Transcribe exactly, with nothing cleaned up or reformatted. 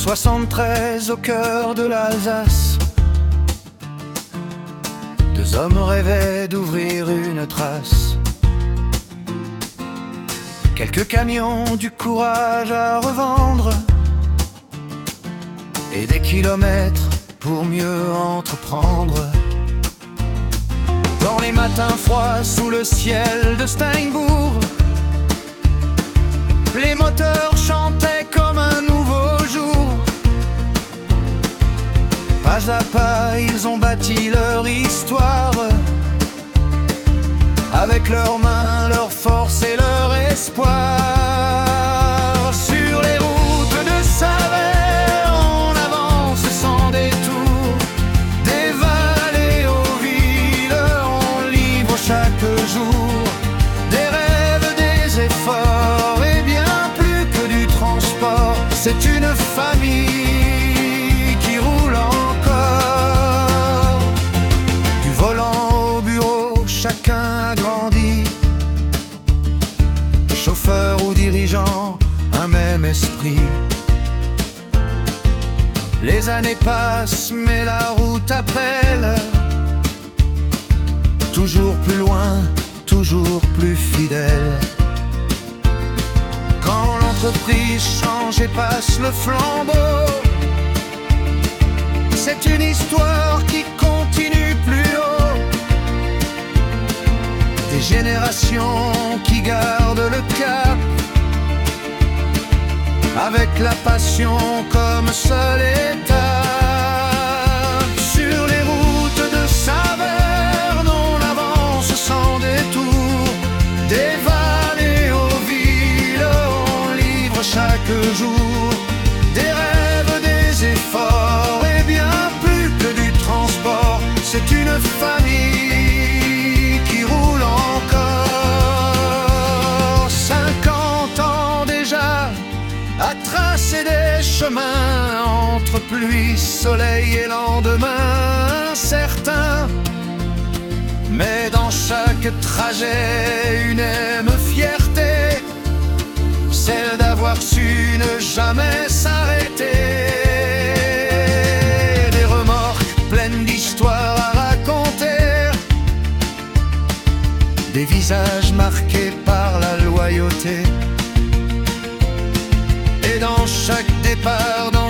soixante-treize au cœur de l'Alsace, deux hommes rêvaient d'ouvrir une trace. Quelques camions, du courage à revendre, et des kilomètres pour mieux entreprendre. Dans les matins froids sous le ciel de Steinbourg, les moteurs chantaient comme un nouveau jour. Pas à pas ils ont bâti leur histoire, avec leurs mains, leur force et leur espoir. Sur les routes de Saverne, on avance sans détour, des vallées aux villes, on livre chaque jour des rêves, des efforts et bien plus que du transport. C'est une famille qui roule encore, du volant au bureau, chacun a grandi. Chauffeur ou dirigeant, un même esprit. Les années passent, mais la route appelle, toujours plus loin, toujours plus fidèle. Quand l'entreprise change et passe le flambeau, c'est une histoire qui continue plus haut. Des générations qui gardent le cap, avec la passion comme seule étape. Sur les routes de Saverne, on avance sans détour, des vallées aux villes, on livre chaque jour des rêves, des efforts et bien plus que du transport. C'est une famille qui roule encore. Cinquante ans déjà à tracer des chemins entre pluie, soleil et lendemain incertain. Mais dans chaque trajet, une même fierté, celle d'avoir su ne jamais s'arrêter. Des remorques pleines d'histoires à raconter, des visages marqués par la loyauté. Et dans chaque départ, dans